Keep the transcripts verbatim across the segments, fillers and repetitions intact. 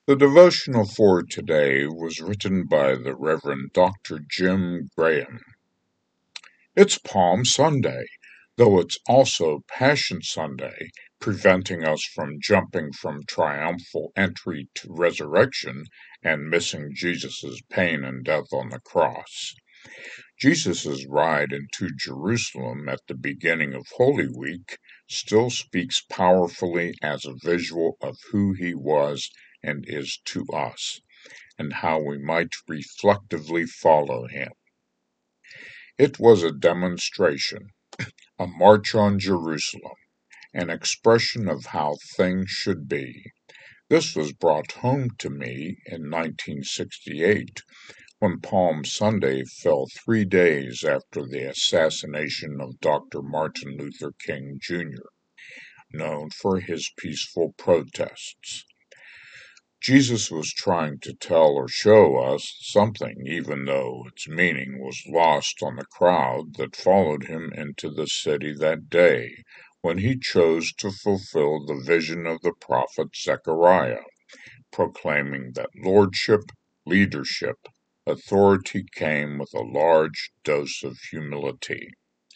The devotional for today was written by the Reverend Doctor Jim Graham. It's Palm Sunday, though it's also Passion Sunday, preventing us from jumping from triumphal entry to resurrection and missing Jesus' pain and death on the cross. Jesus' ride into Jerusalem at the beginning of Holy Week still speaks powerfully as a visual of who he was and is to us, and how we might reflectively follow him. It was a demonstration, a march on Jerusalem, an expression of how things should be. This was brought home to me in nineteen sixty-eight, when Palm Sunday fell three days after the assassination of Doctor Martin Luther King Junior, known for his peaceful protests. Jesus was trying to tell or show us something, even though its meaning was lost on the crowd that followed him into the city that day, when he chose to fulfill the vision of the prophet Zechariah, proclaiming that lordship, leadership, authority came with a large dose of humility.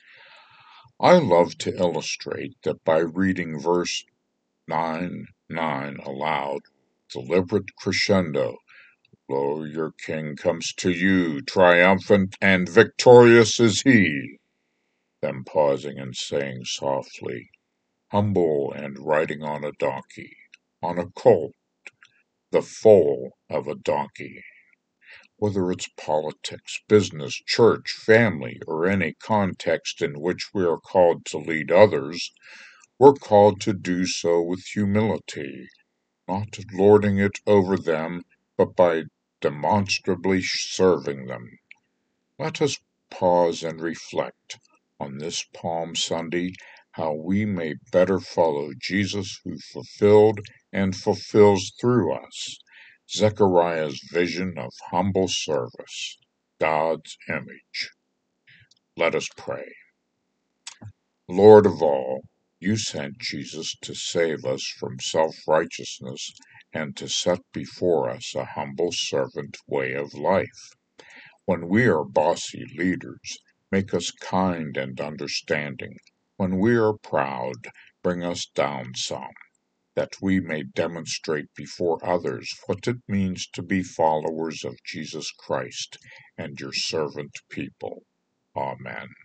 I love to illustrate that by reading verse nine nine aloud, deliberate crescendo, lo, your king comes to you, triumphant and victorious is he, then pausing and saying softly, humble and riding on a donkey, on a colt, the foal of a donkey. Whether it's politics, business, church, family, or any context in which we are called to lead others, we're called to do so with humility, not lording it over them, but by demonstrably serving them. Let us pause and reflect on this Palm Sunday how we may better follow Jesus, who fulfilled and fulfills through us Zechariah's vision of humble service, God's image. Let us pray. Lord of all, you sent Jesus to save us from self-righteousness and to set before us a humble servant way of life. When we are bossy leaders, make us kind and understanding. When we are proud, bring us down some, that we may demonstrate before others what it means to be followers of Jesus Christ and your servant people. Amen.